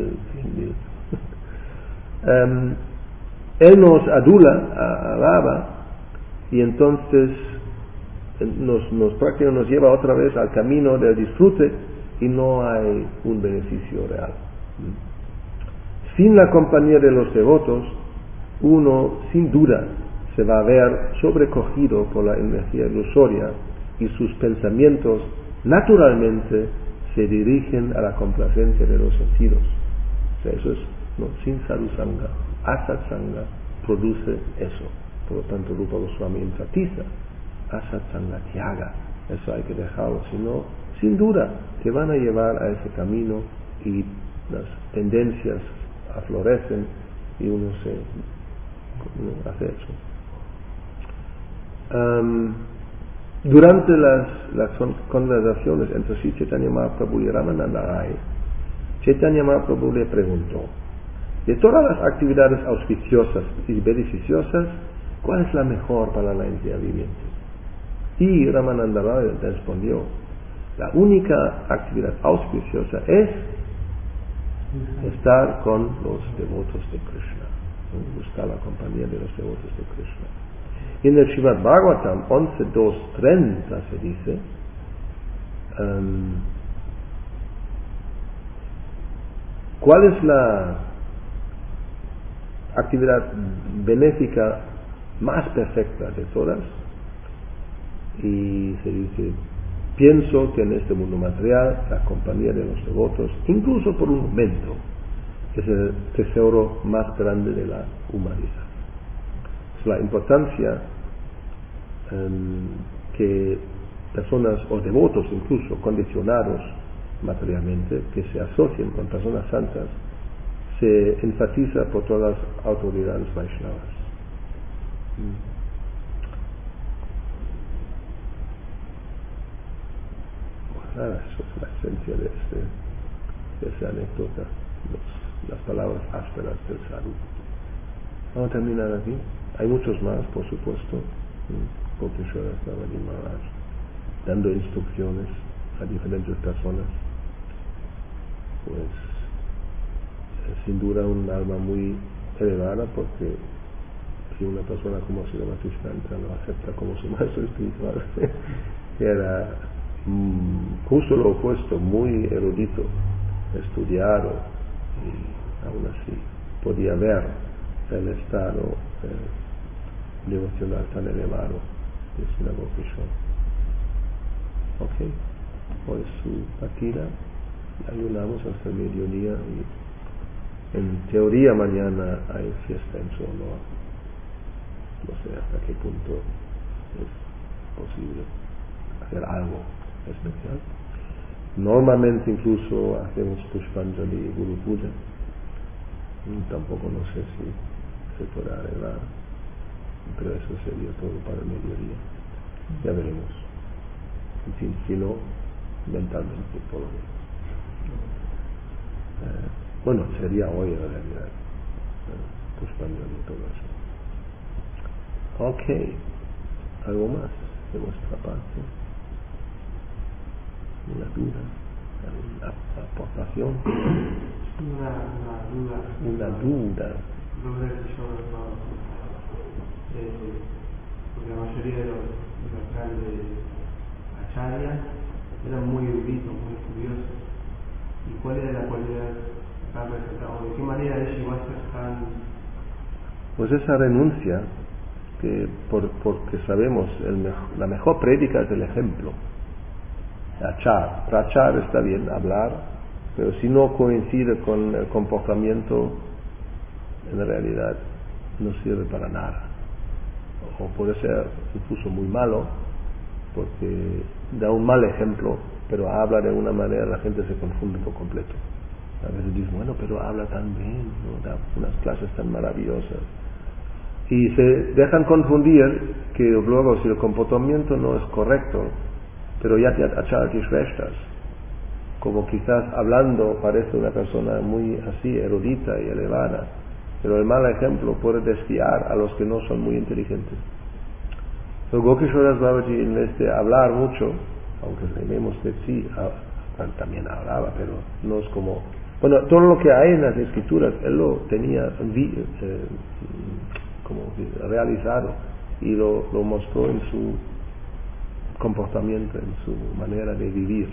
100,000. Él nos adula, alaba, y entonces prácticamente nos lleva otra vez al camino del disfrute, y no hay un beneficio real. Sin la compañía de los devotos, uno sin duda se va a ver sobrecogido por la energía ilusoria, y sus pensamientos naturalmente se dirigen a la complacencia de los sentidos. O sea, eso es, ¿no?, sin sadhusanga. Asatsanga produce eso. Por lo tanto, Rupa Goswami enfatiza: asatsanga tyaga. Eso hay que dejarlo, si no, sin duda te van a llevar a ese camino, y las tendencias aflorecen y uno hace eso. Durante las conversaciones entre Sri Chaitanya Mahaprabhu y Ramananda Rai, Chaitanya Mahaprabhu le preguntó: de todas las actividades auspiciosas y beneficiosas, ¿cuál es la mejor para la entidad viviente? Y Ramananda Rai respondió: la única actividad auspiciosa es estar con los devotos de Krishna, buscar la compañía de los devotos de Krishna. Y en el Srimad Bhagavatam 11.2.30 se dice: ¿cuál es la actividad benéfica más perfecta de todas? Y se dice: pienso que en este mundo material la compañía de los devotos, incluso por un momento, es el tesoro más grande de la humanidad. Es la importancia que personas o devotos, incluso condicionados materialmente, que se asocien con personas santas, se enfatiza por todas las autoridades Vaishnavas. Bueno, eso es la esencia de esa anécdota, las palabras ásperas del sadhu. Vamos a terminar aquí. Hay muchos más, por supuesto. Gopeshwara Swami Maharaj dando instrucciones a diferentes personas. Pues sin duda un alma muy elevada, porque si una persona como Sri Ramakrishna lo acepta como su maestro espiritual, era justo lo opuesto, muy erudito, estudiado, y aún así podía ver el estado devocional tan elevado de Sri Gopeshwara. Ok, hoy su partida, ayunamos hasta el mediodía y en teoría mañana hay fiesta en su honor. No sé hasta qué punto es posible hacer algo especial. Normalmente incluso hacemos Pushpanjali y Guru Puja. Tampoco no sé si se puede arreglar, pero eso sería todo para el mediodía. Ya veremos. En fin, si no, mentalmente por lo menos. Bueno, sería hoy en realidad, Pushpanjali y todo eso. Ok, algo más de vuestra parte, una duda, una aportación, una duda. Porque la mayoría de los grandes acharyas eran muy eruditos, muy estudiosos. ¿Y cuál era la cualidad acá presentada? ¿De qué manera ellos iban a ser tan...? Pues esa renuncia, que porque sabemos la mejor prédica es el ejemplo. Prachar está bien, hablar, pero si no coincide con el comportamiento, en realidad no sirve para nada, o puede ser incluso muy malo, porque da un mal ejemplo, pero habla de una manera, la gente se confunde por completo. A veces dicen: bueno, pero habla tan bien, ¿no? Da unas clases tan maravillosas, y se dejan confundir que luego, si el comportamiento no es correcto, pero ya te acharya restas, como quizás hablando parece una persona muy así erudita y elevada, pero el mal ejemplo puede desviar a los que no son muy inteligentes. So, Gopeshwara Babaji, en vez de hablar mucho, aunque sabemos que sí, también hablaba, pero no es como... Bueno, todo lo que hay en las escrituras, él lo tenía como realizado, y lo mostró en su comportamiento, en su manera de vivir.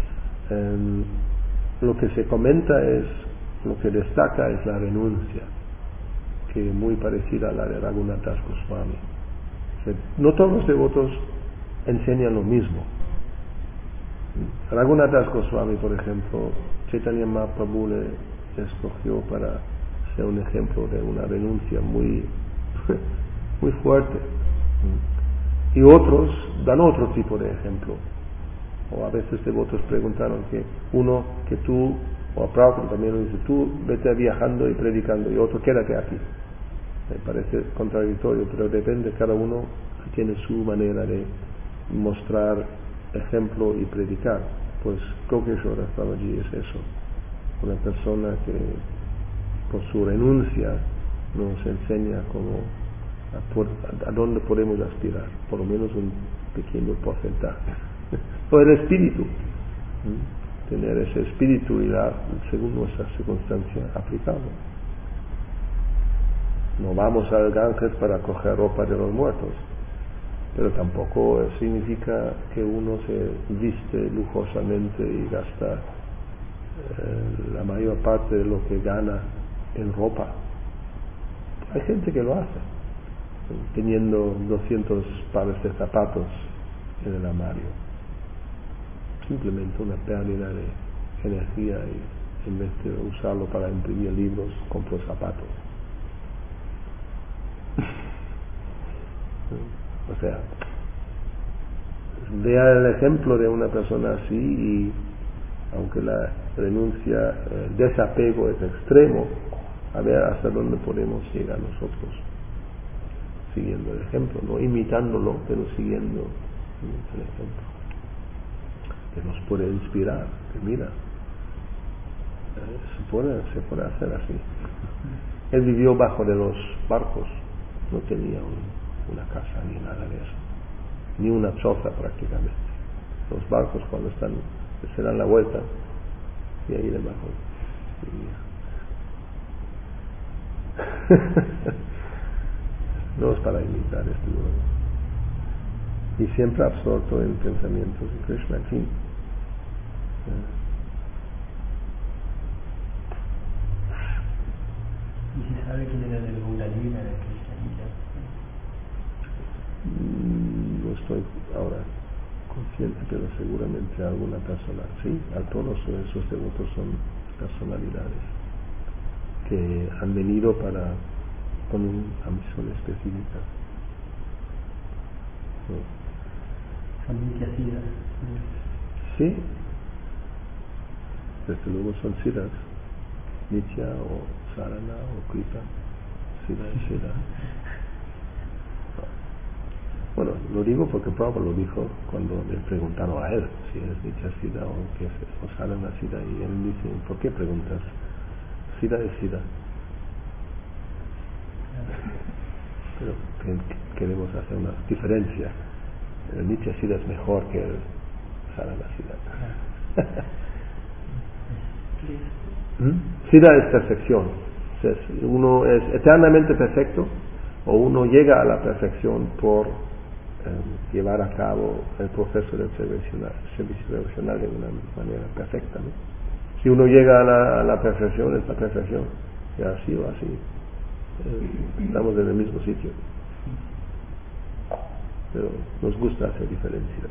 Lo que se comenta es, lo que destaca es la renuncia, que es muy parecida a la de Raghunath Das Goswami. No todos los devotos enseñan lo mismo. Raghunath Das Goswami, por ejemplo, Chaitanya Mahaprabhu le escogió para ser un ejemplo de una renuncia muy muy fuerte, y otros dan otro tipo de ejemplo. O a veces devotos preguntaron que tú, o a Prabhupada también lo dice: tú vete viajando y predicando, y otro quédate aquí. Me parece contradictorio, pero depende, cada uno tiene su manera de mostrar ejemplo y predicar. Pues Gokeshwara Babaji es eso, una persona que por su renuncia nos enseña cómo a dónde podemos aspirar, por lo menos un pequeño porcentaje. O el espíritu, tener ese espíritu y según nuestra circunstancia aplicarlo. No vamos al Ganges para coger ropa de los muertos, pero tampoco significa que uno se viste lujosamente y gasta la mayor parte de lo que gana en ropa. Hay gente que lo hace, teniendo 200 pares de zapatos en el armario. Simplemente una pérdida de energía, y en vez de usarlo para imprimir libros, compro zapatos. O sea, vea el ejemplo de una persona así, y aunque la renuncia, el desapego es extremo, a ver hasta dónde podemos llegar nosotros siguiendo el ejemplo, no imitándolo, pero siguiendo el ejemplo que nos puede inspirar, que mira, se puede hacer así. Él vivió bajo de los barcos, no tenía una casa ni nada de eso, ni una choza prácticamente. Los barcos cuando se dan la vuelta, y ahí debajo no es para imitar este mundo, y siempre absorto en pensamientos de Krishna, en fin. ¿Y se sabe quién era del Gauravira, de Krishna Lila? No estoy ahora consciente, pero seguramente alguna persona, sí, a todos esos devotos son personalidades que han venido con una misión específica. Son Nityasidas. Sí, desde luego son siddhas, Nitya o Sarana o Kripa, siddha y siddha. Bueno, lo digo porque Prabhupada lo dijo cuando le preguntaron a él si es Nitya Siddha o qué es eso, o Sarana Siddha, y él dice, ¿por qué preguntas? Siddha es siddha. Pero queremos hacer una diferencia. El Nitya Siddha es mejor que el Sarana Siddha. Siddha es perfección. Uno es eternamente perfecto, o uno llega a la perfección por llevar a cabo el proceso del servicio devocional de una manera perfecta, ¿no? Si uno llega a la perfección, es la perfección, y así o así, estamos en el mismo sitio. Pero nos gusta hacer diferencia,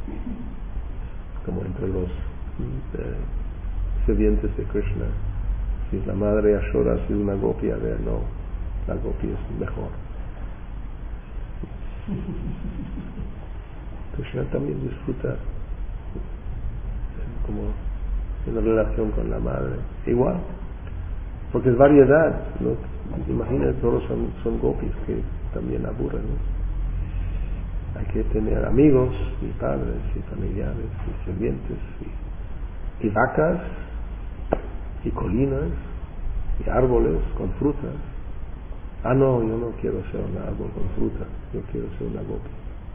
como entre los sirvientes de Krishna. Si es la madre Yashoda, si es una gopi, a ver, no, la gopi es mejor. Krishna también disfruta como en la relación con la madre, igual, porque es variedad, ¿no? Imagina, todos son gopis que también aburren, ¿no? Hay que tener amigos y padres y familiares y sirvientes y vacas y colinas y árboles con frutas. Ah, no, yo no quiero ser un árbol con fruta, yo quiero ser una gopi.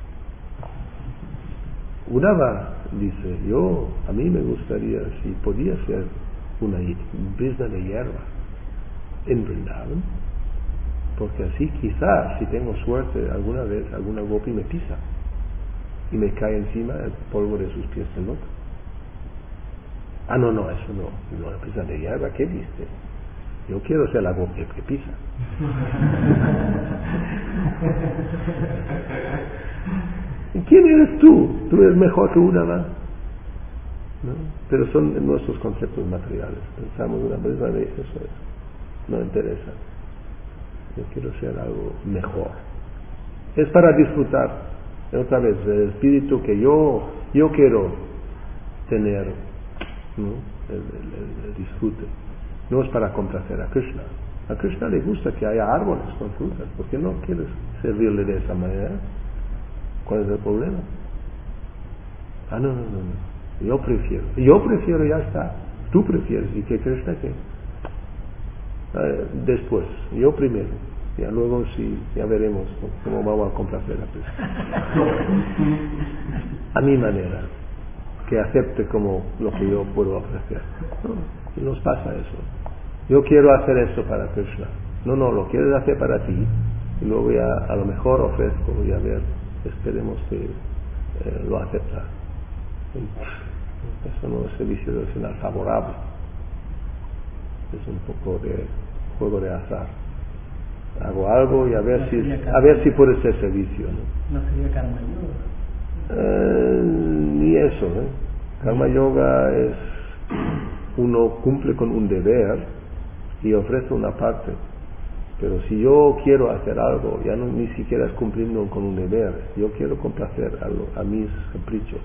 Uddhava dice, a mí me gustaría, si podía ser una brisna de hierba en Vrindavan, porque así quizás, si tengo suerte, alguna vez alguna gopi me pisa y me cae encima el polvo de sus pies de loto. Ah, no, eso no, la brisna de hierba, ¿qué viste? Yo quiero ser la gopi que pisa. ¿Y quién eres tú? Tú eres mejor que Uddhava, ¿no? Pero son nuestros conceptos materiales. Pensamos una brisna de eso, no interesa. Yo quiero ser algo mejor. Es para disfrutar, otra vez, el espíritu que yo quiero tener, ¿no? El disfrute. No es para complacer a Krishna. A Krishna le gusta que haya árboles con frutas. ¿Por qué no quieres servirle de esa manera? ¿Cuál es el problema? No. Yo prefiero, ya está. Tú prefieres, ¿y qué crees que? Después, yo primero. Ya luego sí, ya veremos cómo vamos a complacer a Krishna. A mi manera, que acepte como lo que yo puedo ofrecer. Y nos pasa eso. Yo quiero hacer esto para Krishna. No, lo quieres hacer para ti. Y luego ya a lo mejor ofrezco y a ver, esperemos que lo acepta. Eso no es servicio devocional favorable. Es un poco de juego de azar. Hago algo y a ver si puede ser servicio, ¿no? No sería karma yoga. Ni eso, Karma yoga es uno cumple con un deber y ofrece una parte. Pero si yo quiero hacer algo, ya no ni siquiera es cumpliendo con un deber. Yo quiero complacer a mis caprichos.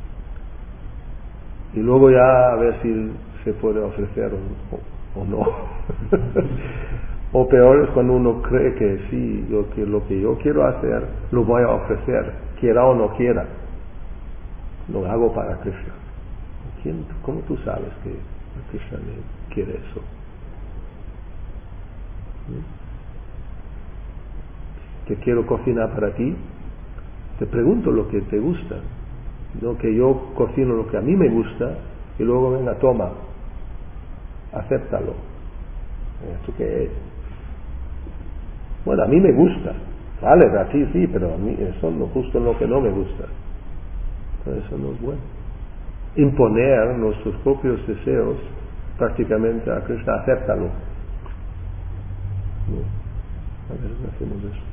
Y luego ya a ver si se puede ofrecer o no. O peor es cuando uno cree que sí, lo que yo quiero hacer lo voy a ofrecer, quiera o no quiera. Lo hago para Krishna. ¿Cómo tú sabes que Krishna quiere eso? Que quiero cocinar para ti, te pregunto lo que te gusta, no que yo cocino lo que a mí me gusta y luego venga, toma, acéptalo. ¿Esto qué es? Bueno, a mí me gusta, vale, a ti sí, pero a mí eso no, justo lo que no me gusta. Eso no es bueno. Imponer nuestros propios deseos prácticamente a Krishna, acéptalo. No. A ver, hacemos eso.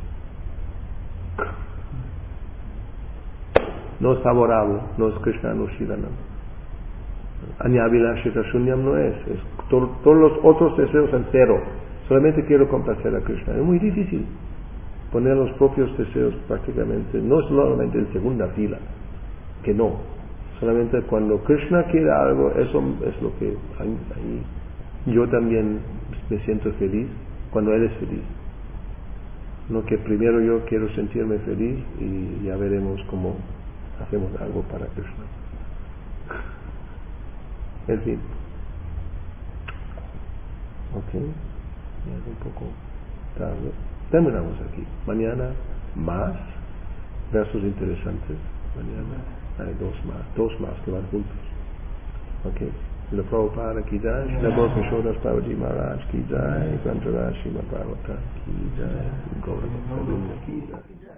No es favorable, no es Krishna, no es Shivanam. Anyavilashita Shunyam no es todos los otros deseos en cero. Solamente quiero complacer a Krishna. Es muy difícil poner los propios deseos prácticamente, no solamente en segunda fila, que no. Solamente cuando Krishna quiere algo, eso es lo que ahí yo también me siento feliz cuando Él es feliz. No que primero yo quiero sentirme feliz y ya veremos cómo hacemos algo para Krishna. En fin. Ok. Ya es un poco tarde. Terminamos aquí. Mañana más versos interesantes. Mañana hay dos más que van juntos. Ok. La Prabhupada ki jai, la Goswami Parvati Maharaj ki jai, Grantaraj Srimad Bhagavatam ki jai, Gaurav Govinda ki jai.